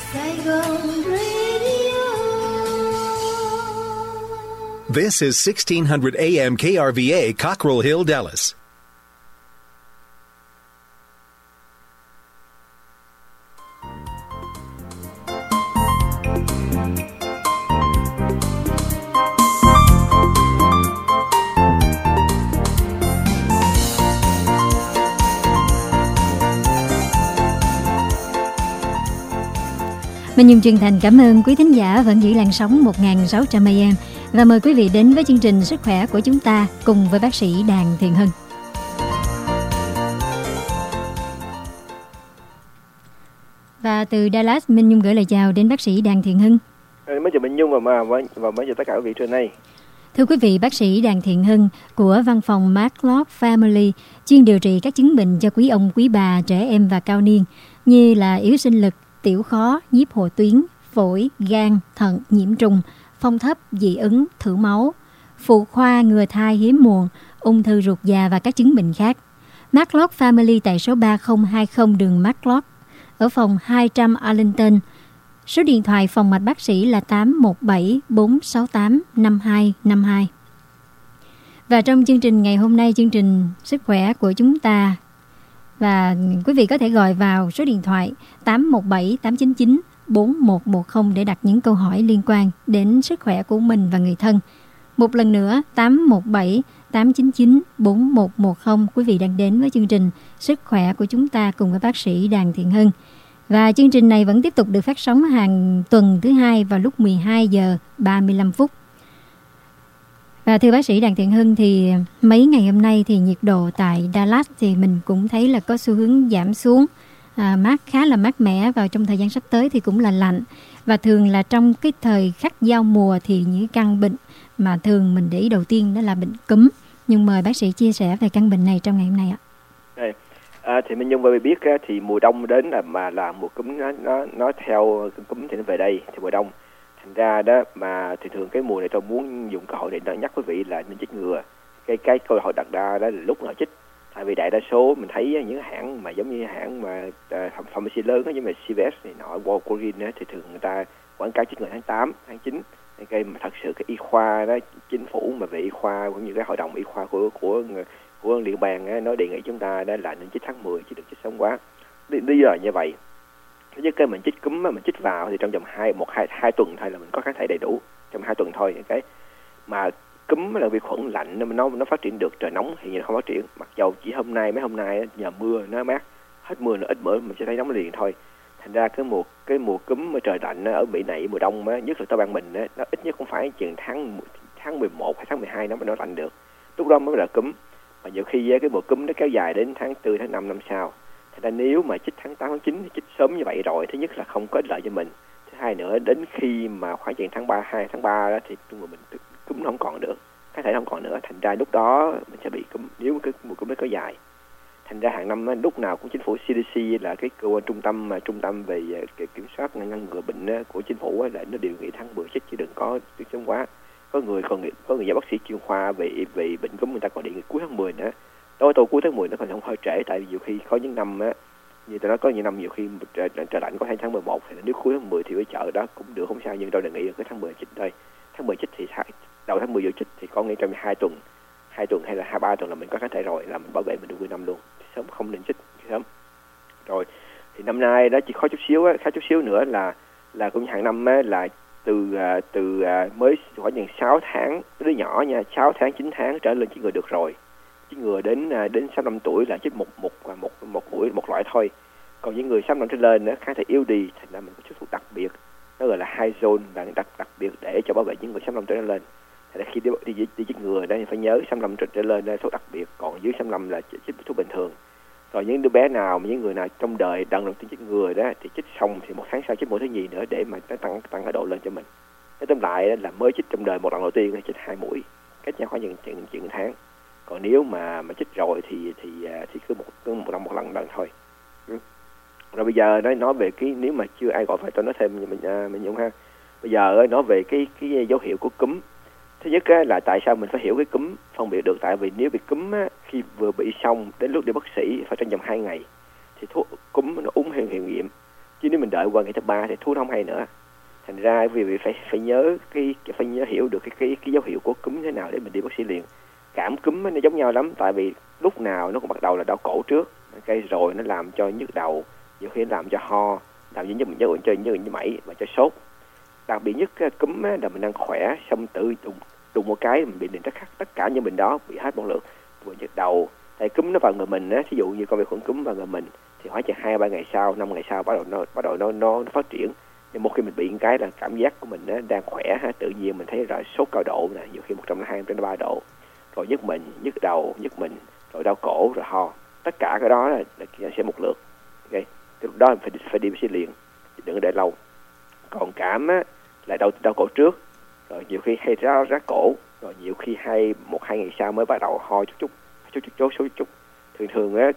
Saigon Radio. This is 1600 AM KRVA, Cockrell Hill, Dallas. Minh Nhung chân thành cảm ơn quý thính giả vẫn giữ làn sóng 1600 AM và mời quý vị đến với chương trình Sức khỏe của chúng ta cùng với bác sĩ Đàn Thiện Hưng. Và từ Dallas, Minh Nhung gửi lời chào đến bác sĩ Đàn Thiện Hưng. Mới chào Minh Nhung và mới chào tất cả quý vị trên đây. Thưa quý vị, bác sĩ Đàn Thiện Hưng của văn phòng Matlock Family chuyên điều trị các chứng bệnh cho quý ông, quý bà, trẻ em và cao niên như là yếu sinh lực, tiểu khó, nhiếp hộ tuyến, phổi, gan, thận, nhiễm trùng, phong thấp, dị ứng, thử máu, phụ khoa, ngừa thai hiếm muộn, ung thư ruột già và các chứng bệnh khác. Matlock Family tại số 3020 đường Matlock ở phòng 200 Arlington. Số điện thoại phòng mạch bác sĩ là 817 468 5252. Và trong chương trình ngày hôm nay, chương trình Sức khỏe của chúng ta, và quý vị có thể gọi vào số điện thoại 817 899 4110 để đặt những câu hỏi liên quan đến sức khỏe của mình và người thân. Một lần nữa, 817 899 4110. Quý vị đang đến với chương trình Sức khỏe của chúng ta cùng với bác sĩ Đàn Thiện Hưng. Và chương trình này vẫn tiếp tục được phát sóng hàng tuần thứ hai vào lúc 12 giờ 35 phút. Và thưa bác sĩ Đàn Thiện Hưng, thì mấy ngày hôm nay thì nhiệt độ tại Dallas thì mình cũng thấy là có xu hướng giảm xuống, khá là mát mẻ. Vào trong thời gian sắp tới thì cũng là lạnh. Và thường là trong cái thời khắc giao mùa thì những căn bệnh mà thường mình để ý đầu tiên đó là bệnh cúm. Nhưng mời bác sĩ chia sẻ về căn bệnh này trong ngày hôm nay ạ. Thì Minh Nhung bởi vì biết thì mùa đông đến là mùa cúm nó theo cúm thì nó về đây thì mùa đông. Thành ra đó mà thì thường cái mùa này tôi muốn dùng cơ hội để nhắc quý vị là nên chích ngừa. Cái cơ hội đặt ra đó là lúc nào chích. Tại vì đại đa số mình thấy những hãng mà giống như hãng mà pharmacy lớn giống như CVS này nọ, Walgreens thì thường người ta quảng cáo chích ngừa tháng 8, tháng 9. Cái mà thật sự cái y khoa đó, chính phủ mà về y khoa cũng như cái hội đồng y khoa của liên bang á, nó đề nghị chúng ta đó là nên chích tháng 10 chứ đừng chích sớm quá. Lý do là như vậy. Thứ nhất, cái mình chích cúm mà mình chích vào thì trong vòng 2 tuần thôi là mình có kháng thể đầy đủ, trong 2 tuần thôi. Cái mà cúm là vi khuẩn lạnh nó phát triển được, trời nóng thì không phát triển. Mặc dầu chỉ mấy hôm nay nhờ mưa nó mát, hết mưa nó ít bữa mình sẽ thấy nóng liền thôi. Thành ra cái mùa cúm mà trời lạnh ở Mỹ này mùa đông á, nhất là tới bang mình á, nó ít nhất cũng phải chừng tháng 11 hay tháng 12 nó mới lạnh được. Lúc đó mới là cúm. Và nhiều khi cái mùa cúm nó kéo dài đến tháng 4, tháng 5 năm sau. Thành ra nếu mà chích tháng 8, tháng 9 thì chích sớm như vậy rồi, thứ nhất là không có ích lợi cho mình. Thứ hai nữa, đến khi mà khoảng chừng tháng 3 đó thì mình cúm nó không còn được, có thể không còn nữa. Thành ra lúc đó mình sẽ bị cúm nếu cái mùa cúm nó kéo dài. Thành ra hàng năm lúc nào cũng chính phủ CDC là cái cơ quan trung tâm về kiểm soát ngăn ngừa bệnh của chính phủ là nó đề nghị tháng 10 chích chứ đừng có sớm quá. Có người bác sĩ chuyên khoa về bệnh cúm người ta còn đề nghị cuối tháng 10 nữa. Tôi cuối tháng 10 nó còn không hơi trễ, tại vì nhiều khi có những năm á, như tôi nói có những năm nhiều khi trời lạnh có tháng 11 thì nếu cuối tháng 10 thì với chợ đó cũng được, không sao, nhưng tôi đề nghị là cái tháng 10 chích thôi. Tháng 10 chích thì đầu tháng 10 vô chích thì có nghĩa trong 2 tuần hay là 3 tuần là mình có kháng thể rồi, là mình bảo vệ mình được 10 năm luôn. Sớm không nên chích sớm. Rồi thì năm nay đó chỉ khó chút xíu nữa là cũng hàng năm á, là từ mới khoảng chừng 6 tháng, đứa nhỏ nha, 6 tháng 9 tháng trở lên chỉ ngừa được rồi. Chích ngừa đến 65 tuổi là chích một loại thôi. Còn những người 65 trở lên nữa kháng thể yếu đi, thành ra mình có chút thuốc đặc biệt, nó gọi là high zone, là đặc biệt để cho bảo vệ những người 65 trở lên. Thành ra khi đi chích ngừa đó thì phải nhớ 65 trở lên là thuốc đặc biệt, còn dưới 65 là chích thuốc bình thường. Rồi những đứa bé nào mà những người nào trong đời lần đầu tiên chích ngừa đó thì chích xong thì 1 tháng sau chích mũi thứ nhì nữa để mà nó tăng cái độ lên cho mình. Nói tóm lại là mới chích trong đời một lần đầu tiên thì chích 2 mũi, cách nhau khoảng chừng tháng. Còn nếu mà chích rồi thì cứ một lần thôi. Rồi bây giờ nói về cái, nếu mà chưa ai gọi phải tôi nói thêm mình Nhung ha. Bây giờ nói về cái dấu hiệu của cúm. Thứ nhất là tại sao mình phải hiểu cái cúm, phân biệt được. Tại vì nếu bị cúm khi vừa bị xong đến lúc đi bác sĩ phải trong vòng 2 ngày thì thuốc cúm nó uống hiệu nghiệm. Chứ nếu mình đợi qua ngày thứ 3 thì thuốc nó không hay nữa. Thành ra vì phải nhớ phải hiểu được cái dấu hiệu của cúm thế nào để mình đi bác sĩ liền. Cảm cúm nó giống nhau lắm, tại vì lúc nào nó cũng bắt đầu là đau cổ trước, cái rồi nó làm cho nhức đầu, nhiều khi nó làm cho ho, làm cho nhức mẩy và cho sốt. Đặc biệt nhất cúm là mình đang khỏe, xong tự đụng một cái mình bị liền tất cả những bệnh đó bị hết một lượt, vừa nhức đầu. Tại cúm nó vào người mình á, ví dụ như con vi khuẩn cúm vào người mình thì khoảng chừng 2-3 ngày sau, 5 ngày sau bắt đầu nó phát triển. Nhưng một khi mình bị một cái là cảm giác của mình đang khỏe, tự nhiên mình thấy là sốt cao độ nè, nhiều khi 102-103 độ, rồi nhức mình, rồi đau cổ, rồi ho. Tất cả cái đó là sẽ một lượt. Okay. Lúc đó phải đi bác sĩ liền, đừng có để lâu. Còn cảm á, là đau cổ trước, rồi nhiều khi hay rát cổ, rồi nhiều khi 1-2 ngày sau mới bắt đầu ho chút. Thường á,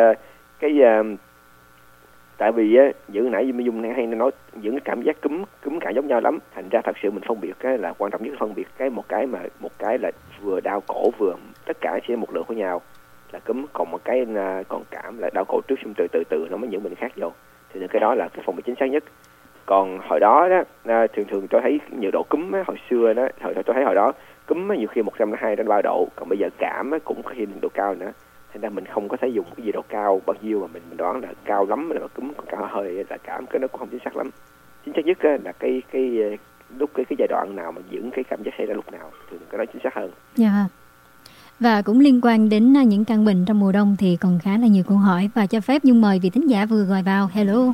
tại vì á, những nãy Dung hay nói những cái cảm giác cúm cảm giống nhau lắm, thành ra thật sự mình phân biệt cái là quan trọng nhất, phân biệt một cái là vừa đau cổ vừa tất cả sẽ một lượt với nhau là cúm, còn một cái còn cảm là đau cổ trước xong từ nó mới những bệnh khác vô, thì cái đó là cái phân biệt chính xác nhất. Còn hồi đó thường tôi thấy nhiều độ cúm á, hồi xưa đó tôi thấy hồi đó cúm á, nhiều khi 102-103 độ, còn bây giờ cảm á, cũng có khi độ cao nữa. Thành ra mình không có thể dùng cái gì độ cao bao nhiêu mà mình đoán là cao lắm, là cúm còn cao hơi là cảm, cái nó cũng không chính xác lắm. Chính xác nhất là cái lúc cái giai đoạn nào mà những cái cảm giác xảy ra lúc nào, thì cái đó chính xác hơn. Dạ. Và cũng liên quan đến những căn bệnh trong mùa đông thì còn khá là nhiều câu hỏi, và cho phép Nhung mời vị thính giả vừa gọi vào. Hello.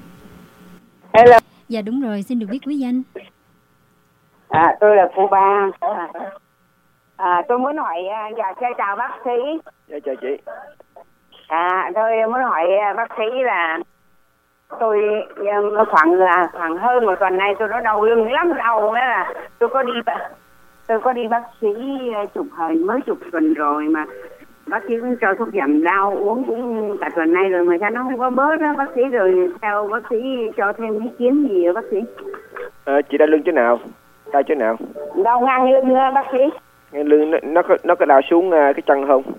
Dạ đúng rồi, xin được biết quý danh. Tôi là cô Ba. Tôi muốn hỏi, chào bác sĩ. Dạ chào chị. Tôi muốn hỏi bác sĩ là tôi khoảng hơn một tuần nay tôi nó đau lưng lắm, đau nữa là tôi có đi bác sĩ mới chụp tuần rồi mà bác sĩ cũng cho thuốc giảm đau uống cũng cả tuần nay rồi mà sao nó không có bớt đó bác sĩ, rồi theo bác sĩ cho thêm ý kiến gì bác sĩ? Chị đau lưng chỗ nào? Đau chỗ nào? Đau ngang lưng bác sĩ. Ngang lưng nó có đau xuống cái chân không?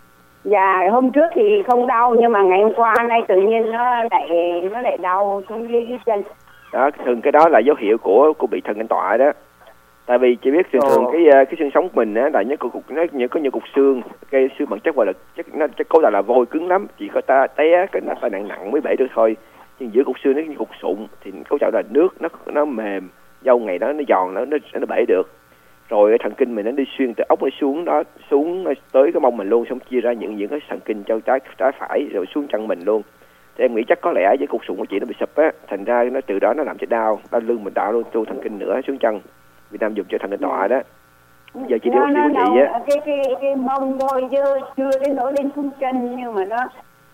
Dạ hôm trước thì không đau, nhưng mà ngày hôm qua nay tự nhiên nó lại đau xuống cái chân. Đó, thường cái đó là dấu hiệu của bị thần kinh tọa đó. Tại vì chị biết thường cái xương sống của mình á là có nhiều cục xương, cái xương bản chất gọi là chất cấu tạo là vôi cứng lắm, chỉ có té cái tai nạn nặng mới bể được thôi. Nhưng giữa cục xương nó như cục sụn thì cấu tạo là nước nó mềm, lâu ngày đó nó giòn nó bể được. Rồi cái thần kinh mình nó đi xuyên từ ốc nó xuống tới cái mông mình luôn, xong chia ra những cái thần kinh cho trái phải rồi xuống chân mình luôn. Thì em nghĩ chắc có lẽ với cục sụn của chị nó bị sụp á, thành ra nó từ đó nó làm cho đau lưng mình, đau luôn tu thần kinh nữa xuống chân. Việt Nam dùng cho thần kinh tọa đó. Giờ chị đi bác sĩ của chị á. Cái mông thôi chứ chưa đến nỗi lên xuống chân, nhưng mà nó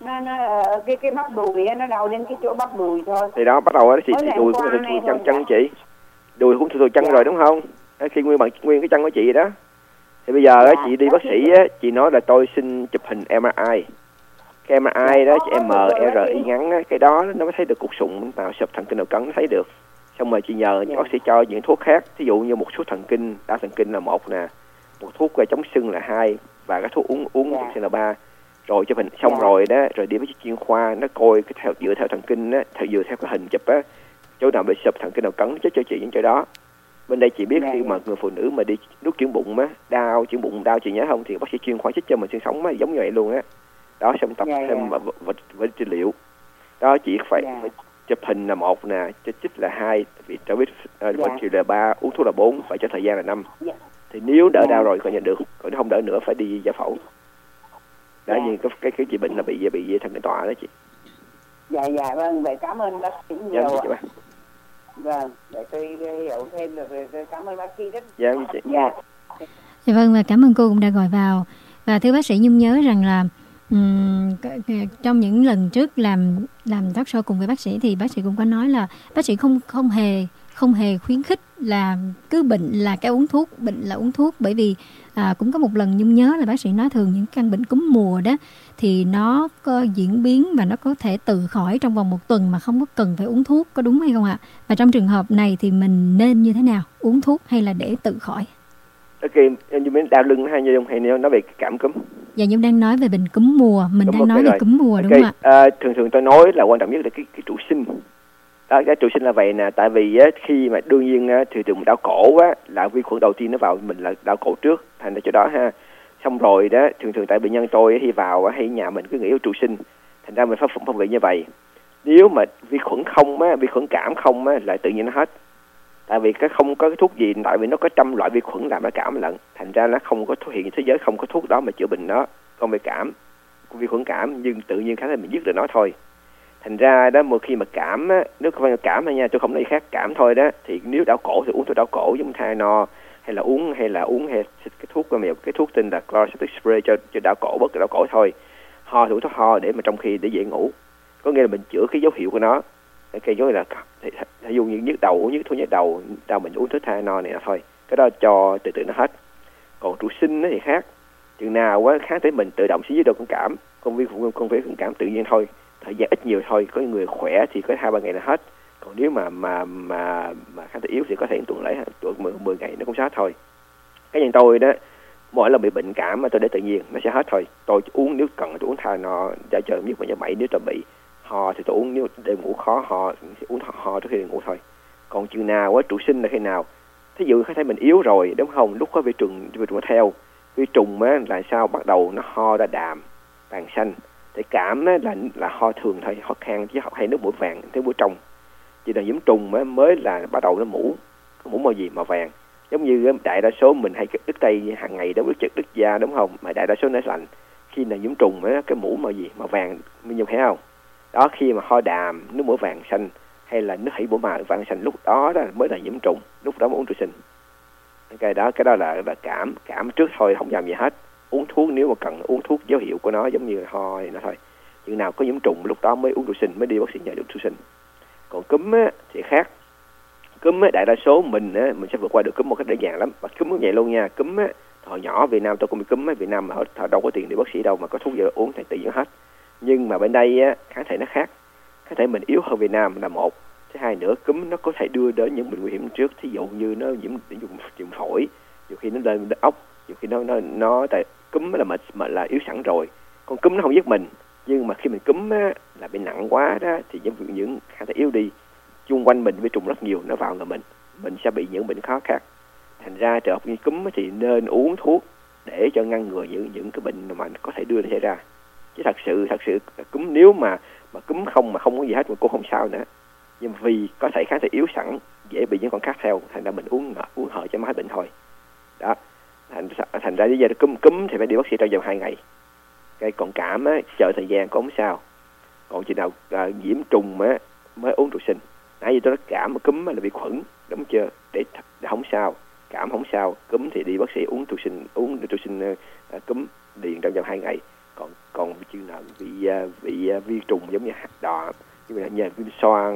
cái bắp đùi nó đau đến cái chỗ bắp đùi thôi. Thì đó bắt đầu đó chị đùi cũng là chân chị. Đùi cũng thùi chân rồi đúng không? Khi nguyên cái chân của chị đó. Thì bây giờ chị đi bác sĩ á, chị nói là tôi xin chụp hình MRI. Cái MRI đó MRI ngắn á, cái đó nó mới thấy được cục sụn nào sụp thần kinh nào cấn, nó thấy được. Xong rồi chị nhờ bác sĩ cho những thuốc khác, ví dụ như một số thần kinh, đa thần kinh là 1 nè, một thuốc chống sưng là 2, và cái thuốc uống chống sưng là 3. Rồi cho mình xong rồi đó, rồi đi với chuyên khoa nó coi cái dựa theo thần kinh á, dựa theo cái hình chụp á, chỗ nào bị sụp thần kinh nào cấn chứ cho chị những chỗ đó. Bên đây chị biết khi mà người phụ nữ mà đi nuốt chướng bụng á, chuyển bụng đau chị nhớ không, thì bác sĩ chuyên khoa chích cho mình xương sống á, giống như vậy luôn á. Đó, xong tập thêm vật trị liệu. Đó, chị phải chụp hình là 1 nè, chích là 2, vì cho biết vật trị là 3, uống thuốc là 4, phải cho thời gian là 5. Thì nếu đỡ đau rồi coi như được, còn nếu không đỡ nữa phải đi giải phẫu. Đó, như cái chị bệnh là bị thần kinh tọa đó chị. Dạ vâng, vậy cảm ơn bác sĩ nhiều. Dạ, vâng, để tôi hiểu thêm được, tôi cảm ơn bác sĩ rất. Dạ chị. Dạ vâng, và cảm ơn cô cũng đã gọi vào. Và thưa bác sĩ, Nhung nhớ rằng là trong những lần trước làm talk show cùng với bác sĩ thì bác sĩ cũng có nói là bác sĩ không hề khuyến khích là cứ bệnh là cái uống thuốc, bệnh là uống thuốc, bởi vì cũng có một lần Nhung nhớ là bác sĩ nói thường những căn bệnh cúm mùa đó thì nó có diễn biến và nó có thể tự khỏi trong vòng 1 tuần mà không có cần phải uống thuốc, có đúng hay không ạ? Và trong trường hợp này thì mình nên như thế nào, uống thuốc hay là để tự khỏi? Ok, em muốn đau lưng hay nói về cảm cúm? Dạ, Nhung đang nói về bệnh cúm mùa, mình đang nói về cúm mùa đúng không ạ? Thường tôi nói là quan trọng nhất là cái trụ sinh. Đó, cái trụ sinh là vậy nè, tại vì á, khi mà đương nhiên á, thì từ đau cổ á, là vi khuẩn đầu tiên nó vào mình là đau cổ trước, thành ra chỗ đó ha. Xong rồi đó, thường tại bệnh nhân tôi khi vào hay nhà mình cứ nghĩ trụ sinh, thành ra mình phải phòng vệ như vậy. Nếu mà vi khuẩn không á, vi khuẩn cảm không á, là tự nhiên nó hết. Tại vì cái không có cái thuốc gì, tại vì nó có trăm loại vi khuẩn làm nó cảm lận, thành ra nó không có hiện thế giới không có thuốc đó mà chữa bệnh nó. Còn về cảm, vi khuẩn cảm nhưng tự nhiên khả năng mình giết được nó thôi. Thành ra đó một khi mà cảm á, nếu không phải cảm thôi nha, tôi không nói khác, cảm thôi đó, thì nếu đau cổ thì uống thuốc đau cổ giống Tylenol hay là uống xịt cái thuốc cái thuốc tên là chloraseptic spray cho đau cổ, bất cứ đau cổ thôi. Ho thì uống thuốc ho để mà trong khi để dễ ngủ, có nghĩa là mình chữa cái dấu hiệu của nó. Cái giống như là ví dụ như nhức đầu uống thuốc nhức đầu mình uống thuốc Tylenol này thôi, cái đó cho từ từ nó hết. Còn trụ sinh nó thì khác, chừng nào á kháng thể mình tự động xử lý được con cảm, con vi khuẩn cảm tự nhiên thôi, thời gian ít nhiều thôi. Có người khỏe thì có 2-3 ngày là hết, còn nếu mà kháng thể yếu thì có thể tuần lễ 10 ngày nó cũng hết thôi. Cái như tôi đó, mỗi lần bị bệnh cảm mà tôi để tự nhiên nó sẽ hết thôi. Tôi uống nếu cần tôi uống Tylenol để chờ nhất mà bảy, nếu tôi bị ho thì tôi uống, nếu đêm ngủ khó ho thì uống ho trước khi ngủ thôi. Còn chừng nào á trụ sinh là khi nào, thí dụ kháng thể mình yếu rồi đúng không, lúc có vi trùng nó theo. Vi trùng á là sao, bắt đầu nó ho ra đàm vàng xanh. Thì cảm á là ho thường thôi, ho khan chứ hay nước mũi vàng, nước mũi trong. Chỉ là nhiễm trùng á mới là bắt đầu nó mũ màu gì, màu vàng. Giống như đại đa số mình hay đứt tay hàng ngày đó, đứt da đúng không, mà đại đa số nó lạnh. Khi là nhiễm trùng á, cái mũ màu gì, màu vàng, mình nhìn thấy không? Đó, khi mà ho đàm, nước mũi vàng xanh hay là nước hỉ mũi màu vàng xanh, lúc đó mới là nhiễm trùng, lúc đó mới uống trụ sinh. Cái đó là cảm trước thôi, không làm gì hết. Uống thuốc nếu mà cần uống thuốc dấu hiệu của nó giống như ho thì nó thôi. Chừng nào có nhiễm trùng lúc đó mới uống trụ sinh, mới đi bác sĩ nhờ được trụ sinh. Còn cúm á thì khác. Cúm á đại đa số mình sẽ vượt qua được cúm một cách dễ dàng lắm. Và cúm cũng vậy luôn nha. Cúm á hồi nhỏ Việt Nam tôi cũng bị cúm á, Việt Nam mà họ đâu có tiền đi bác sĩ đâu mà có thuốc gì uống thì tự nhiên hết. Nhưng mà bên đây á kháng thể nó khác. Kháng thể mình yếu hơn Việt Nam là một. Thứ hai nữa, cúm nó có thể đưa đến những bệnh nguy hiểm trước, thí dụ như nó nhiễm phổi, nhiều khi nó lên ốc, nhiều khi nó tại cúm là là yếu sẵn rồi. Còn cúm nó không giết mình, nhưng mà khi mình cúm á, là bị nặng quá đó thì những kháng thể yếu đi, chung quanh mình vi trùng rất nhiều, nó vào người mình sẽ bị những bệnh khó khác. Thành ra trường hợp như cúm thì nên uống thuốc để cho ngăn ngừa những cái bệnh mà có thể đưa nó xảy ra. Chứ thật sự cúm nếu mà cúm không có gì hết mà cũng không sao nữa. Nhưng vì có thể kháng thể yếu sẵn, dễ bị những con khác theo, thành ra mình uống hợ cho hết bệnh thôi. Đó, thành ra bây giờ cúm thì phải đi bác sĩ trong vòng 2 ngày. Còn cảm á, chờ thời gian có không sao. Còn chừng nào nhiễm trùng á mới uống trụ sinh. Nãy giờ tôi nói cảm cúm là bị khuẩn, đúng chưa? Để không sao, cảm không sao, cúm thì đi bác sĩ uống trụ sinh cúm liền trong vòng 2 ngày. Còn chừng nào bị vi trùng giống như hạt đỏ, như là viêm xoang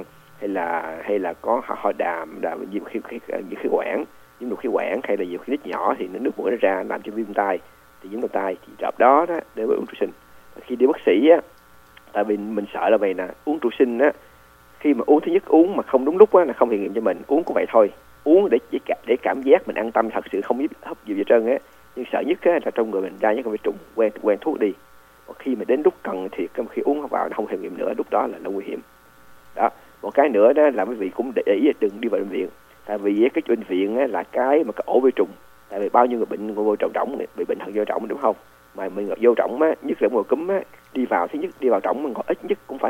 hay là có ho đàm, nhiễm khí quản, nhiễm đục khí quản hay là nhiều khi nít nhỏ thì nước mũi nó ra làm cho viêm tai, thì nhiễm độc tai thì đợt đó để uống trụ sinh. Khi đi bác sĩ á, tại vì mình sợ là vậy nè, uống trụ sinh á, khi mà uống thứ nhất uống mà không đúng lúc á là không hiệu nghiệm cho mình, uống cũng vậy thôi, uống để cảm giác mình an tâm, thật sự không biết hấp gì hết trơn á. Nhưng sợ nhất á là trong người mình ra nhất con vi trùng, quen thuốc đi. Và khi mà đến lúc cần thì khi uống vào nó không hiệu nghiệm nữa, lúc đó là nó nguy hiểm. Đó, một cái nữa đó là quý vị cũng để ý đừng đi vào bệnh viện, tại vì cái bệnh viện á, là cái mà cái ổ vi trùng. Tại vì bao nhiêu người bệnh vô trọng bị bệnh thận vô trọng đúng không, mà mình vô trọng á, nhất là mùa cúm á, đi vào thứ nhất đi vào trọng mình còn ít nhất cũng phải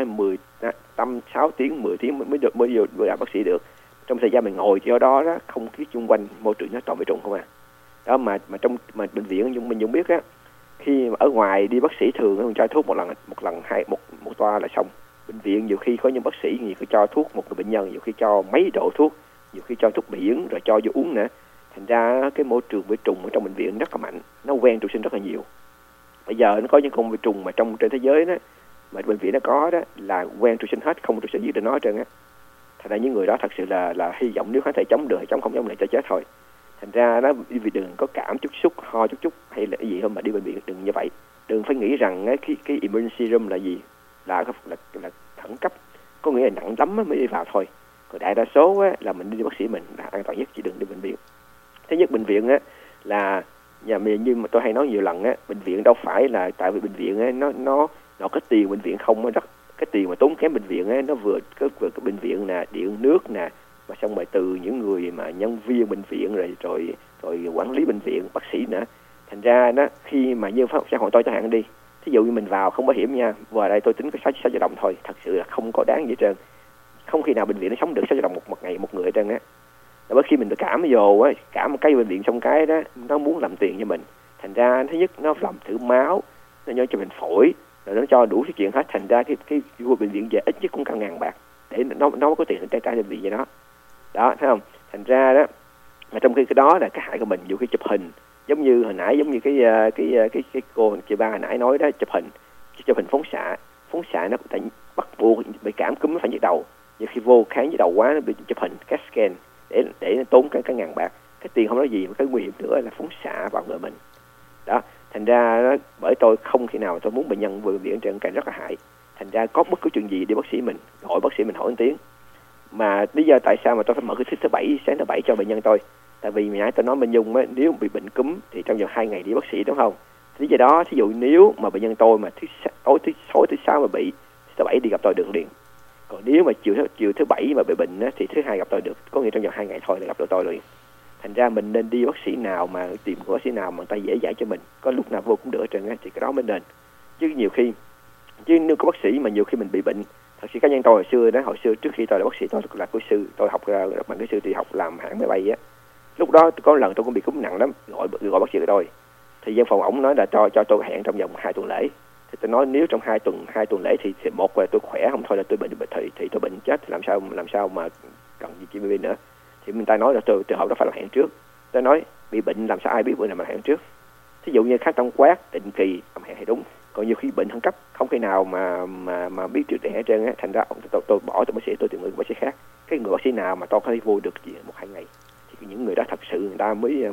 6 tiếng 10 tiếng mới gặp bác sĩ được. Trong thời gian mình ngồi cho đó không khí xung quanh môi trường nó toàn vi trùng không à. Đó mà trong bệnh viện mình cũng biết á, khi mà ở ngoài đi bác sĩ thường mình cho thuốc một lần một toa là xong. Bệnh viện nhiều khi có những bác sĩ nhiều khi cho thuốc một người bệnh nhân, nhiều khi cho mấy độ thuốc, nhiều khi cho thuốc biển rồi cho vô uống nữa. Thành ra cái môi trường vi trùng ở trong bệnh viện rất là mạnh, nó quen trụ sinh rất là nhiều. Bây giờ nó có những con vi trùng mà trên thế giới đó mà bệnh viện nó có đó là quen trụ sinh hết, không trụ sinh giết được nó hết trơn á. Thành ra những người đó thật sự là hy vọng nếu kháng thể chống được hay chống không chống lại cho chết thôi. Thành ra đó vì đừng có cảm chút xúc, ho chút hay là cái gì không mà đi bệnh viện, đừng như vậy. Đừng phải nghĩ rằng cái emergency room là gì, là khẩn cấp, có nghĩa là nặng lắm mới đi vào thôi. Còn đại đa số á, là mình đi bác sĩ mình là an toàn nhất, chỉ đừng đi bệnh viện. Thứ nhất bệnh viện á là nhà mình, như mà tôi hay nói nhiều lần á, bệnh viện đâu phải là tại vì bệnh viện á nó có tiền, bệnh viện không rất cái tiền mà tốn kém bệnh viện á, nó vừa cái bệnh viện nè, điện nước nè, mà xong rồi từ những người mà nhân viên bệnh viện rồi quản lý bệnh viện, bác sĩ nữa. Thành ra đó, khi mà như xã hội tôi chẳng hạn đi, thí dụ như mình vào không bảo hiểm nha, vào đây tôi tính có 6 triệu đồng thôi, thật sự là không có đáng gì hết trơn. Không khi nào bệnh viện nó sống được 6 triệu đồng một ngày một người hết trơn á. Bởi khi mình cảm vô á, cảm một cái bệnh viện xong cái đó, nó muốn làm tiền cho mình. Thành ra thứ nhất nó làm thử máu, nó cho mình phổi, rồi nó cho đủ cái chuyện hết. Thành ra cái bệnh viện về ít nhất cũng cả ngàn bạc để nó có tiền để trả bệnh viện cho nó. Đó, thấy không? Thành ra đó, mà trong khi cái đó là cái hại của mình, dù khi chụp hình, giống như hồi nãy, giống như cái cô chị ba hồi nãy nói đó, chụp hình phóng xạ nó tại bắt buộc bị cảm cúm nó phải nhức đầu. Nhiều khi vô kháng với đầu quá nó bị chụp hình CAT scan để nó tốn cái ngàn bạc. Cái tiền không nói gì, mà cái nguy hiểm nữa là phóng xạ vào người mình. Đó, thành ra đó, bởi tôi không khi nào tôi muốn bệnh nhân vừa bệnh viện trên càng rất là hại. Thành ra có bất cứ chuyện gì đi bác sĩ mình gọi bác sĩ mình hỏi một tiếng. Mà lý do tại sao mà tôi phải mở cái thứ bảy, sáng thứ bảy cho bệnh nhân tôi, tại vì nãy tôi nói Minh Nhung á, nếu bị bệnh cúm thì trong vòng 2 ngày đi bác sĩ, đúng không? Lý do đó, thí dụ nếu mà bệnh nhân tôi mà thứ sáu mà bị, thứ bảy đi gặp tôi được liền. Còn nếu mà chiều thứ bảy mà bị bệnh á, thì thứ hai gặp tôi được, có nghĩa trong vòng 2 ngày thôi là gặp được tôi liền. Thành ra mình nên đi bác sĩ nào mà tìm bác sĩ nào mà người ta dễ dãi cho mình, có lúc nào vô cũng được trên á, thì cái đó mới nên. Chứ nếu có bác sĩ mà nhiều khi mình bị bệnh, thật sự cá nhân tôi hồi xưa trước khi tôi là bác sĩ, tôi là kỹ sư, tôi học bằng kỹ sư thì học làm hãng máy bay á. Lúc đó có lần tôi cũng bị cúm nặng lắm, gọi bác sĩ của tôi, thì văn phòng ổng nói là cho tôi hẹn trong vòng 2 tuần lễ. Thì tôi nói nếu trong 2 tuần lễ thì một là tôi khỏe, không thôi là tôi bệnh thì tôi bệnh chết, thì làm sao mà cần gì chi nữa. Thì người ta nói là từ hậu đó phải làm hẹn trước. Tôi nói bị bệnh làm sao ai biết bữa nào mà hẹn trước. Thí dụ như khách tổng quát định kỳ làm hẹn thì đúng, còn nhiều khi bệnh khẩn cấp không khi nào mà biết trước để hết trơn á. Thành ra tôi bỏ từ bác sĩ, tôi tìm người bác sĩ khác. Cái người bác sĩ nào mà tôi có thể vô được 1-2 ngày thì những người đó thật sự người ta mới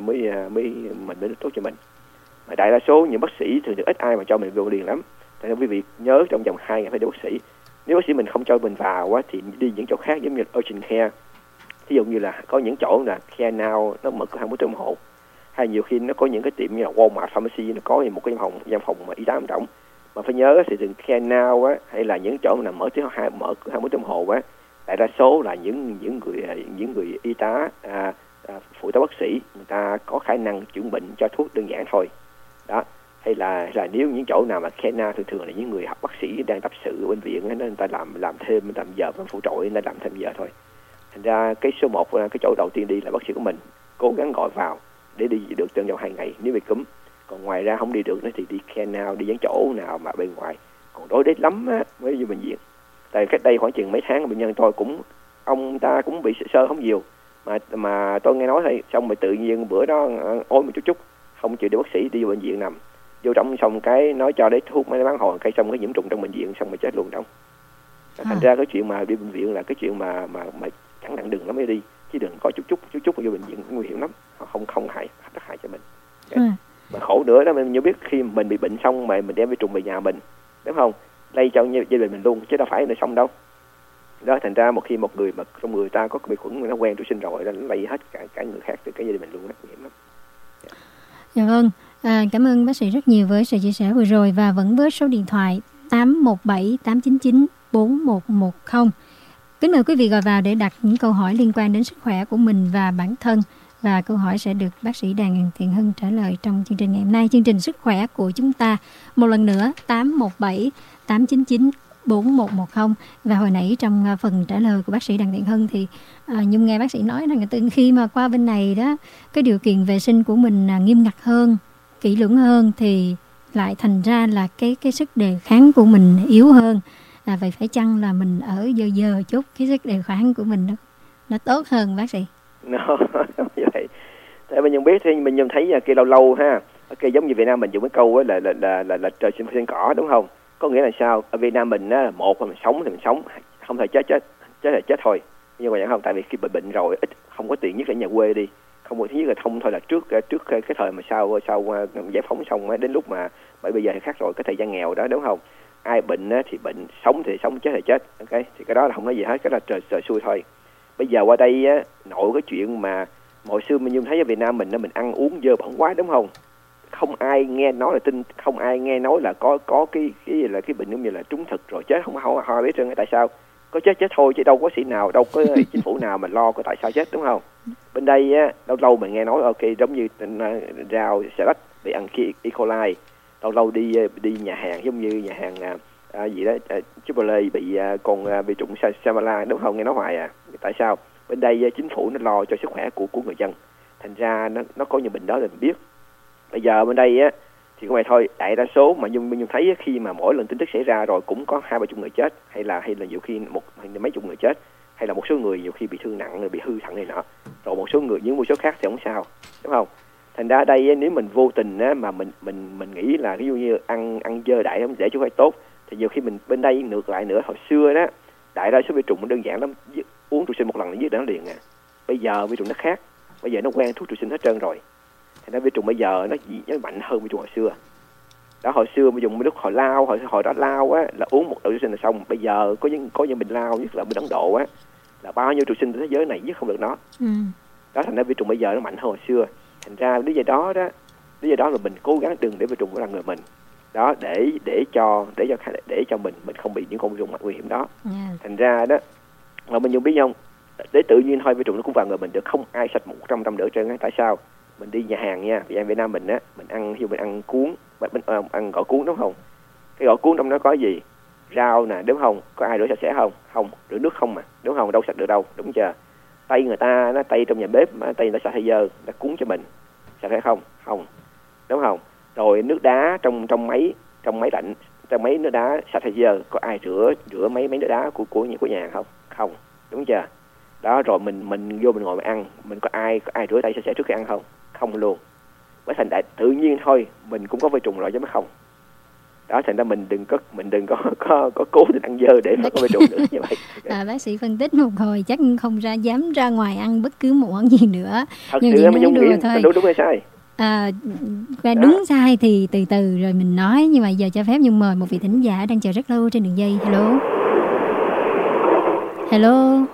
tốt cho mình. Mà đại đa số những bác sĩ thường được ít ai mà cho mình vô liền lắm. Thành ra quý vị nhớ trong vòng 2 ngày phải đi bác sĩ. Nếu bác sĩ mình không cho mình vào á, thì đi những chỗ khác giống như urgent care. Ví dụ như là có những chỗ là Care Now nó mở cửa hàng 24 tiếng đồng hồ, hay nhiều khi nó có những cái tiệm như là Walmart Pharmacy, nó có một cái văn phòng mà y tá ẩm trọng. Mà phải nhớ thì thường Care Now á, hay là những chỗ mà mở cửa hàng 24 tiếng đồng hồ á, đại đa số là những người y tá phụ tá bác sĩ, người ta có khả năng chữa bệnh cho thuốc đơn giản thôi. Đó, hay là nếu những chỗ nào mà Care Now thường là những người học bác sĩ đang tập sự ở bệnh viện nên người ta làm thêm làm giờ và phụ trội nên làm thêm giờ thôi. Thành ra cái số 1 cái chỗ đầu tiên đi là bác sĩ của mình, cố gắng gọi vào để đi được trong vòng 2 ngày nếu bị cúm. Còn ngoài ra không đi được nữa thì đi Care Now, đi những chỗ nào mà bên ngoài. Còn đối đấy lắm á mới vô bệnh viện. Tại cách đây khoảng chừng mấy tháng bệnh nhân tôi ông ta cũng bị sơ không nhiều, mà tôi nghe nói thôi, xong rồi tự nhiên bữa đó ôi một chút không chịu đi bác sĩ, đi vô bệnh viện nằm vô trong, xong cái nói cho đấy thuốc mấy bán hồi, cái xong cái nhiễm trùng trong bệnh viện, xong rồi chết luôn trong. Thành ra cái chuyện mà đi bệnh viện là cái chuyện mà chẳng nặng đừng lắm mới đi, chứ đừng có chút vô bệnh viện nguy hiểm lắm, không hại, rất hại cho mình. Mà khổ nữa đó, mình nhớ biết khi mình bị bệnh xong mà mình đem vi trùng về nhà mình, đúng không, lây cho gia đình mình luôn, chứ đâu phải là xong đâu. Đó, thành ra một người mà trong người ta có bị khuẩn nó quen tuổi sinh rồi, nó lây hết cả người khác từ cái gia đình mình luôn, rất nguy hiểm lắm. Dạ vâng, cảm ơn bác sĩ rất nhiều với sự chia sẻ vừa rồi, và vẫn với số điện thoại 817 899 4110. Kính mời quý vị gọi vào để đặt những câu hỏi liên quan đến sức khỏe của mình và bản thân, và câu hỏi sẽ được bác sĩ Đặng Thiện Hưng trả lời trong chương trình ngày hôm nay. Chương trình sức khỏe của chúng ta một lần nữa 817 899 4110. Và hồi nãy trong phần trả lời của bác sĩ Đặng Thiện Hưng thì Nhung nghe bác sĩ nói rằng từ khi mà qua bên này đó, cái điều kiện vệ sinh của mình nghiêm ngặt hơn, kỹ lưỡng hơn, thì lại thành ra là cái sức đề kháng của mình yếu hơn. Vậy phải chăng là mình ở giờ chút cái sức đề kháng của mình nó tốt hơn bác sĩ? Như vậy. Tại mình nhận biết thì mình nhận thấy kia lâu ha. Ok, giống như Việt Nam mình dùng cái câu là trời sinh cỏ, đúng không? Có nghĩa là sao? Ở Việt Nam mình á, một là mình sống thì mình sống, không thể chết là chết thôi. Nhưng mà không, tại vì khi bệnh rồi ít không có tiền, nhất là nhà quê đi, không có thứ nhất là thông thôi, là trước cái thời mà sau giải phóng xong đến lúc mà bởi bây giờ thì khác rồi, cái thời gian nghèo đó, đúng không? Ai bệnh á, thì bệnh, sống thì sống, chết thì chết. Ok, thì cái đó là không nói gì hết, cái đó là trời xui thôi. Bây giờ qua đây á, nội cái chuyện mà hồi xưa mình thấy ở Việt Nam mình ăn uống dơ bẩn quá, đúng không? không ai nghe nói là không ai nghe nói là có cái là cái bệnh giống như là trúng thực rồi chết, không biết trơn. Tại sao có chết thôi chứ đâu có sĩ nào, đâu có chính phủ nào mà lo có tại sao chết, đúng không? Bên đây á, lâu lâu mình nghe nói ok, giống như rau xà lách bị ăn E. coli, lâu đi nhà hàng giống như nhà hàng gì đó Chipotle bị bị trùng salmonella, đúng không? Nghe nói hoài à. Tại sao? Bên đây chính phủ nó lo cho sức khỏe của người dân, thành ra nó có những bệnh đó là mình biết. Bây giờ bên đây á thì không phải thôi, đại đa số mà Nhung thấy khi mà mỗi lần tin tức xảy ra rồi cũng có 2-3 người chết, hay là nhiều khi mấy chục người chết, hay là một số người nhiều khi bị thương nặng rồi bị hư thận này nọ, rồi một số khác thì không sao, đúng không? Thành ra đây nếu mình vô tình á, mà mình nghĩ là ví dụ như ăn dơ đại không để chứ phải tốt, thì nhiều khi mình bên đây ngược lại nữa. Hồi xưa đó đại đa số vi trùng đơn giản lắm, uống trụ sinh một lần là giết nó liền à. Bây giờ vi trùng nó khác, bây giờ nó quen thuốc trụ sinh hết trơn rồi. Thành ra vi trùng bây giờ nó mạnh hơn vi trùng hồi xưa. Đó, hồi xưa vi trùng lúc hồi đó lao á là uống một trụ sinh là xong. Bây giờ có những bệnh lao, nhất là bên Ấn Độ á, là bao nhiêu trụ sinh trên thế giới này giết không được nó. Đó, thành ra vi trùng bây giờ nó mạnh hơn hồi xưa. Thành ra lý do đó là mình cố gắng đừng để vi trùng của người mình. Đó, để cho mình không bị những con vi trùng nguy hiểm đó. Thành ra đó mà mình biết không, để tự nhiên thôi vi trùng nó cũng vào người mình được, không ai sạch 100% được trơn á. Tại sao? Mình đi nhà hàng nha, vì Việt Nam mình á, mình ăn cuốn, ăn gỏi cuốn, đúng không? Cái gỏi cuốn trong đó có gì? Rau nè, đúng không? Có ai rửa sạch sẽ không? Không, rửa nước không mà, đúng không? Đâu sạch được đâu, đúng chưa? Tay người ta, nó tay trong nhà bếp, tay nó sạch hay dơ, nó cuốn cho mình, sạch hay không? Không, đúng không? Rồi nước đá trong máy lạnh, trong máy nước đá sạch hay dơ, có ai rửa mấy nước đá của nhà không? Không, đúng chưa? Đó, rồi mình vô mình ngồi mình ăn, mình có ai rửa tay sạch sẽ trước khi ăn không? Không luôn. Bởi thành đại tự nhiên thôi, mình cũng có vi trùng rồi chứ mới không. Đó, thành ra mình đừng có cố tình ăn dơ để mà có vi trùng nữa như vậy. Bác sĩ phân tích một hồi chắc không dám ra ngoài ăn bất cứ một món gì nữa. Thật sự mà Nhung nghĩ đúng hay sai? Đúng sai thì từ từ rồi mình nói, nhưng mà giờ cho phép Nhung mời một vị thính giả đang chờ rất lâu trên đường dây. Hello. Hello.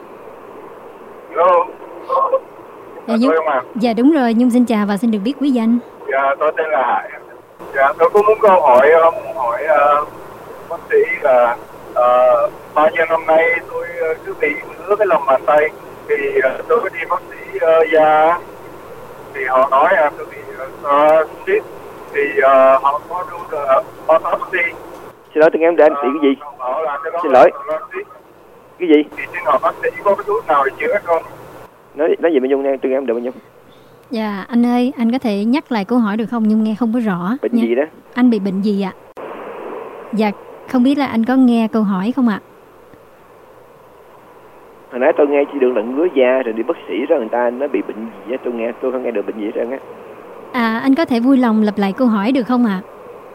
Dạ đúng rồi, Nhung xin chào và xin được biết quý danh. Dạ, tôi tên là Hải. Dạ, tôi cũng muốn câu hỏi bác sĩ là bao nhiêu năm nay tôi cứ bị ngứa cái lòng bàn tay, thì tôi có đi bác sĩ da, thì họ nói tôi bị cyst, thì họ có đưa autopsy. Xin lỗi tiếng em để anh bị cái gì? Xin lỗi. Cái gì? Thì xin hỏi bác sĩ có cái thuốc nào để chữa không? Nói gì mà Nhung nghe tiếng em được bao nhiêu? Dạ anh ơi, anh có thể nhắc lại câu hỏi được không? Nhung nghe không có rõ. Bệnh gì đó? Anh bị bệnh gì ạ? Dạ, không biết là anh có nghe câu hỏi không ạ? Hồi nãy tôi nghe chỉ được là ngứa da rồi đi bác sĩ rồi người ta nói bị bệnh gì á, tôi không nghe được bệnh gì hết trơn á. Anh có thể vui lòng lặp lại câu hỏi được không ạ?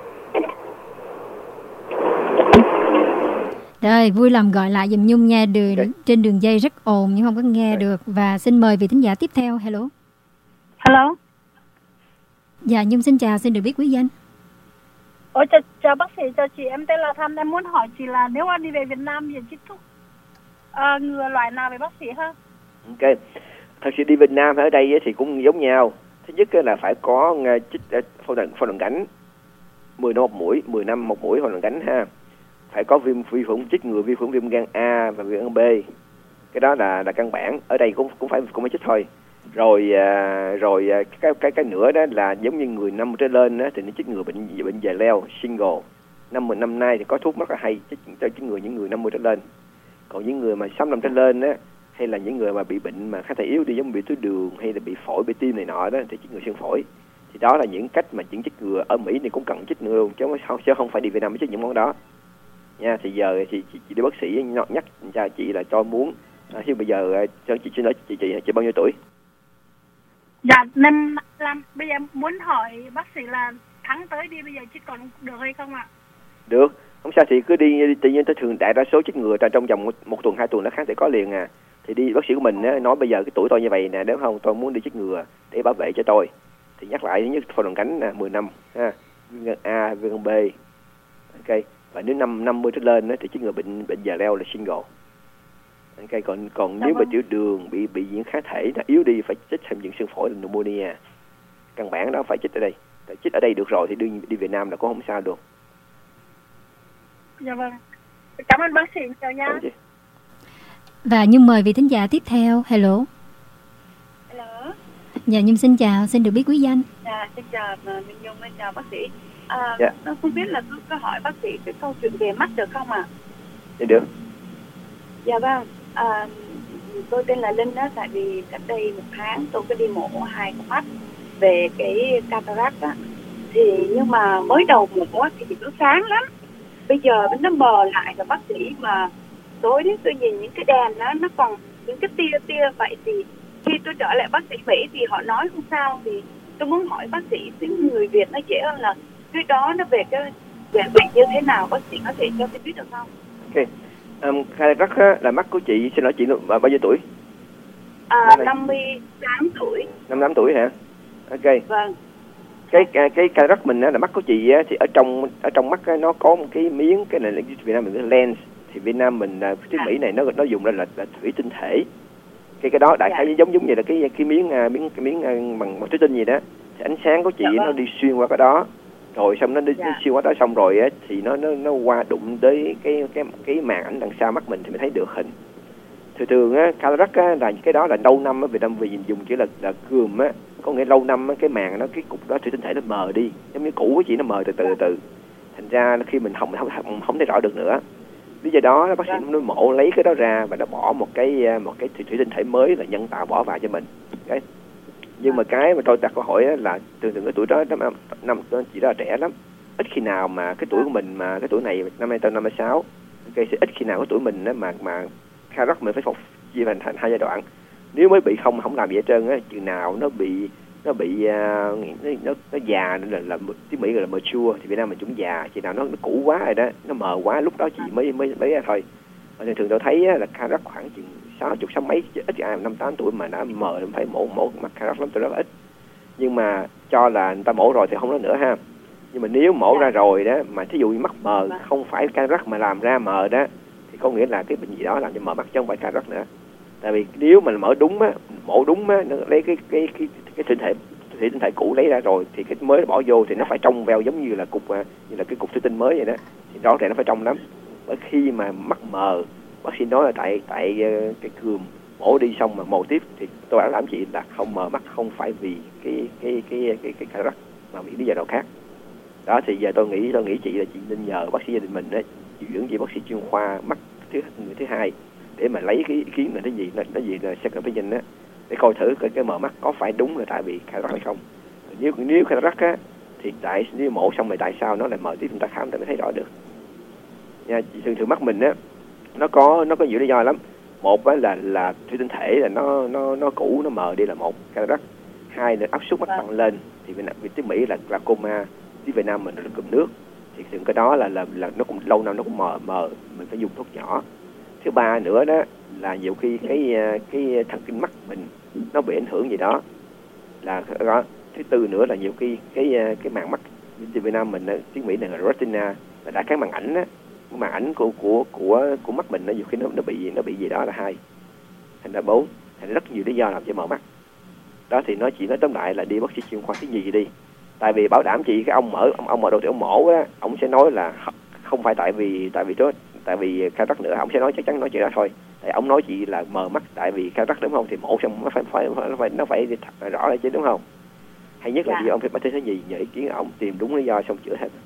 Rồi, vui lòng gọi lại giùm Nhung nha, trên đường dây rất ồn nhưng không có nghe được. Và xin mời vị thính giả tiếp theo. Hello. Hello. Dạ, Nhung xin chào, xin được biết quý danh. Chào bác sĩ, chào chị, em tên là Thanh. Em muốn hỏi chị là nếu anh đi về Việt Nam thì chích thuốc ngừa loại nào về bác sĩ ha? Ok, thật sự đi Việt Nam ở đây thì cũng giống nhau. Thứ nhất là phải có chích phẫu thuật cảnh 10 năm một mũi, 10 năm một mũi phẫu thuật cảnh ha. Phải có vi khuẩn chích ngừa vi khuẩn viêm gan A và viêm gan B. Cái đó là căn bản. Ở đây cũng phải chích thôi. Rồi cái nữa đó là giống như người 5 trở lên đó, thì nó chích ngừa bệnh già leo single. Năm nay thì có thuốc rất là hay chích ngừa những người 50 trở lên. Còn những người mà 65 năm trở lên á, hay là những người mà bị bệnh mà khá thể yếu đi, giống bị túi đường hay là bị phổi, bị tim này nọ đó, thì chích ngừa xương phổi. Thì đó là những cách mà chích ngừa ở Mỹ thì cũng cần chích ngừa luôn, chứ không phải đi Việt Nam mới chích những món đó. Nha, thì giờ thì chị đi bác sĩ nhắc cho chị là cho muốn chứ bây giờ cho chị xin nói chị bao nhiêu tuổi? Dạ, nên bây giờ muốn hỏi bác sĩ là tháng tới đi bây giờ chích còn được hay không ạ? Được, không sao thì cứ đi, tự nhiên tôi thường đại đa số chích ngừa trong vòng một tuần 2 tuần nó kháng thể có liền à. Thì đi bác sĩ của mình nói bây giờ cái tuổi tôi như vậy nè, nếu không tôi muốn đi chích ngừa để bảo vệ cho tôi, thì nhắc lại thứ nhất phẫu thuật cánh là 10 năm ha, viêm gan A, viêm gan B, ok. Và nếu 50 trở lên thì chích ngừa bệnh già leo là single. Okay, còn nếu mà tiểu đường bị những kháng thể nó yếu đi phải chích thêm những xương phổi là pneumonia. Căn bản đó phải chích ở đây. chích ở đây được rồi thì đi Việt Nam là cũng không sao được. Dạ vâng. Cảm ơn bác sĩ nhiều nha. Và Nhung mời vị thính giả tiếp theo. Hello. Hello. Dạ Nhung xin chào, xin được biết quý danh. Dạ xin chào Minh Nhung, xin chào bác sĩ. Dạ. Tôi không biết là tôi có hỏi bác sĩ cái câu chuyện về mắt được không ạ? Dạ được. Dạ vâng. Tôi tên là Linh đó, tại vì cách đây 1 tháng tôi có đi mổ 2 con mắt về cái cataract á. Thì nhưng mà mới đầu mổ thì nó sáng lắm. Bây giờ nó mờ lại rồi bác sĩ, mà tối đến tôi nhìn những cái đèn đó nó còn những cái tia vậy. Thì khi tôi trở lại bác sĩ Mỹ thì họ nói không sao, thì tôi muốn hỏi bác sĩ tiếng người Việt nó dễ hơn là cái đó nó về cái bệnh như thế nào, bác sĩ có thể cho tôi biết được không? Ok. Cataract là mắt của chị, xin lỗi chị bao nhiêu tuổi? 58 tuổi. 58 tuổi hả? Ok. Vâng. Cái cataract mình là mắt của chị thì ở trong mắt nó có một cái miếng, cái này là Việt Nam mình cái lens, thì Việt Nam mình tiếng Mỹ này nó dùng là thủy tinh thể. Cái đó đại khái giống như là cái miếng bằng thủy tinh gì đó. Thì ánh sáng của chị nó đi xuyên qua cái đó, rồi xong nó xuyên qua đó xong rồi thì nó qua đụng tới cái màn ảnh đằng sau mắt mình thì mới thấy được hình. Thường cataract là cái đó là lâu năm ở Việt Nam vì dùng chỉ là cườm á, có nghĩa lâu năm cái màn nó, cái cục đó thủy tinh thể nó mờ đi, giống như cũ của chị nó mờ từ từ, thành ra khi mình không thấy rõ được nữa. Lý do đó bác sĩ nó mổ lấy cái đó ra và nó bỏ một cái thủy tinh thể mới là nhân tạo bỏ vào cho mình. Okay. Nhưng mà cái mà tôi đặt câu hỏi là thường cái tuổi đó năm chị đó là trẻ lắm, ít khi nào mà cái tuổi của mình, mà cái tuổi này năm nay tôi 56, okay, sẽ ít khi nào cái tuổi mình mà cataract mình phải phục chia thành 2 giai đoạn. Nếu mới bị không làm gì hết trơn á, chừng nào nó già là tiếng Mỹ gọi là mature, thì Việt Nam mình cũng già, chừng nào nó cũ quá rồi đó, nó mờ quá, lúc đó chị mới ra thôi. Và thường tôi thấy là cataract khoảng chừng 60 mấy, ít ai 58 tuổi mà đã mờ phải mổ mắt cataract lắm, tôi rất là ít. Nhưng mà cho là người ta mổ rồi thì không nói nữa ha. Nhưng mà nếu mổ ra rồi đó, mà thí dụ như mắt mờ không phải cataract mà làm ra mờ đó, thì có nghĩa là cái bệnh gì đó làm cho mờ mắt chứ không phải cataract nữa. Tại vì nếu mà mổ đúng nó lấy cái thủy tinh thể cũ lấy ra rồi thì cái mới bỏ vô thì nó phải trong veo giống như là cái cục thủy tinh mới vậy đó, thì rõ ràng nó phải trong lắm. Bởi khi mà mắt mờ, bác sĩ nói là tại cái cườm mổ đi xong mà mổ tiếp, thì tôi đã làm chị là không mờ mắt không phải vì cái cataract mà vì lý do nào khác. Đó thì giờ tôi nghĩ chị là chị nên nhờ bác sĩ gia đình mình đó chuyển về bác sĩ chuyên khoa mắt người thứ hai để mà lấy cái ý kiến là nó gì là second opinion á, để coi thử cái mở mắt có phải đúng là tại vì cataract hay không. Nếu cataract á thì nếu mổ xong rồi tại sao nó lại mờ tiếp, chúng ta khám ta mới thấy rõ được. Nha, thường mắt mình á nó có nhiều lý do lắm. Một á là thủy tinh thể là nó cũ, nó mờ đi là một cataract. Hai là áp suất mắt tăng lên, thì Việt tiếng Mỹ là glaucoma, tiếng Việt Nam mình là cụm nước, thì thường cái đó là nó cũng lâu năm nó cũng mờ, mình phải dùng thuốc nhỏ. Thứ ba nữa đó là nhiều khi cái thần kinh mắt mình nó bị ảnh hưởng gì đó là đó. Thứ tư nữa là nhiều khi cái màng mắt trên Việt Nam mình tiếng Mỹ này là retina, là đã cái màn ảnh á, cái màn ảnh của mắt mình nó nhiều khi nó bị gì đó là 2, thành ra 4, thành ra rất nhiều lý do làm cho mở mắt. Đó thì nó chỉ nói tóm lại là đi bác sĩ chuyên khoa thứ nhì đi. Tại vì bảo đảm chị cái ông mở đầu thì ông mổ á, ông sẽ nói là không phải tại vì cataract nữa, ông sẽ nói chắc chắn nói chuyện đó thôi. Tại ông nói chị là mờ mắt tại vì cataract đúng không, thì mổ xong nó phải rõ lại chứ đúng không? Hay nhất là ông phải bác sĩ thứ nhì nhờ ý kiến ông tìm đúng lý do xong chữa hết.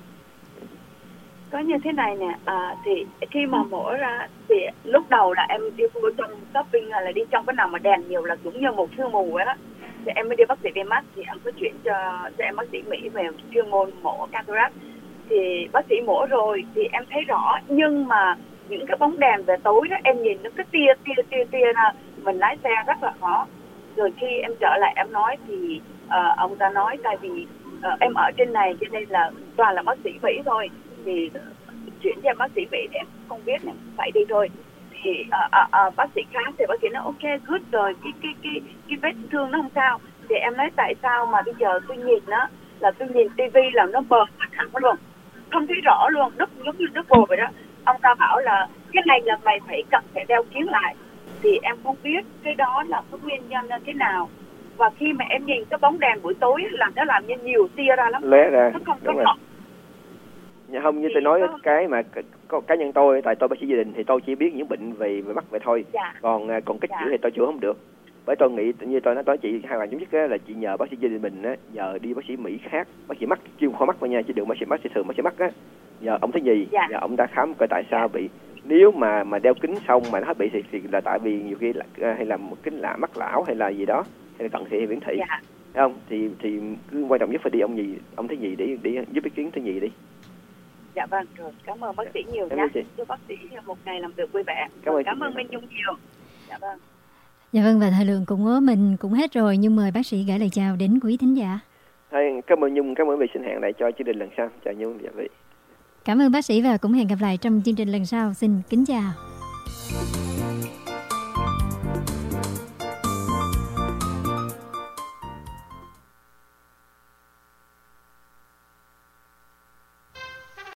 Có như thế này nè, thì khi mà mổ ra thì lúc đầu là em đi vô trong shopping là đi trong cái nào mà đèn nhiều là cũng như một sương mù ấy đó. Thì em mới đi bác sĩ về mắt, thì em có chuyển cho em bác sĩ Mỹ về chuyên môn mổ cataract. Thì bác sĩ mổ rồi thì em thấy rõ, nhưng mà những cái bóng đèn về tối đó em nhìn nó cứ tia ra, mình lái xe rất là khó. Rồi khi em trở lại em nói thì ông ta nói tại vì em ở trên này cho nên là toàn là bác sĩ Mỹ thôi, thì chuyển cho bác sĩ Mỹ thì em không biết này, phải đi thôi. Thì bác sĩ khác thì bác sĩ nói ok good rồi, cái vết thương nó không sao. Thì em nói tại sao mà bây giờ tôi nhìn nó là tôi nhìn tivi là nó bờ hẳn luôn, không thấy rõ luôn, nó giống như nó bồ vậy đó. Ông ta bảo là cái này là mày cần phải đeo kiến lại. Thì em không biết cái đó là cái nguyên nhân như thế nào. và khi mà em nhìn cái bóng đèn buổi tối là nó làm như nhiều tia ra lắm, lóe ra. nó không có Đúng rồi. rõ. Không, như tôi nói cái mà cá nhân tôi, tại tôi bác sĩ gia đình thì tôi chỉ biết những bệnh về mắt vậy thôi. Dạ. Còn kích Dạ. chữa thì tôi chữa không được. Bởi tôi nghĩ như tôi nói chị hai bạn giống nhất á, là chị nhờ bác sĩ gia đình mình á, nhờ đi bác sĩ Mỹ khác, bác sĩ mắt chuyên khoa mắt thôi nha, chứ đừng bác sĩ thường bác sĩ mắt á. Nhờ ông thấy gì? Dạ. Nhờ ông ta khám coi tại sao bị. Nếu mà đeo kính xong mà nó hết bị thì là tại vì nhiều khi là hay là một kính lạ mắt lão hay là gì đó, hay là cận thị hay viễn thị. Dạ. Thấy không? Thì cứ quan trọng nhất phải đi ông thấy gì để giúp ý kiến thấy gì đi. Dạ vâng, rồi cảm ơn bác sĩ nhiều Cảm nhé. ơn chị. Chúc bác sĩ một ngày làm việc vui vẻ. Cảm ơn Minh Nhung nhiều. Dạ vâng. Dạ vâng, và thời lượng của mình cũng hết rồi, nhưng mời bác sĩ gửi lời chào đến quý thính giả. Cảm ơn Nhung, cảm ơn vì xin hẹn lại cho chương trình lần sau. Chào Nhung, dạ vị. Cảm ơn bác sĩ và cũng hẹn gặp lại trong chương trình lần sau. Xin kính chào.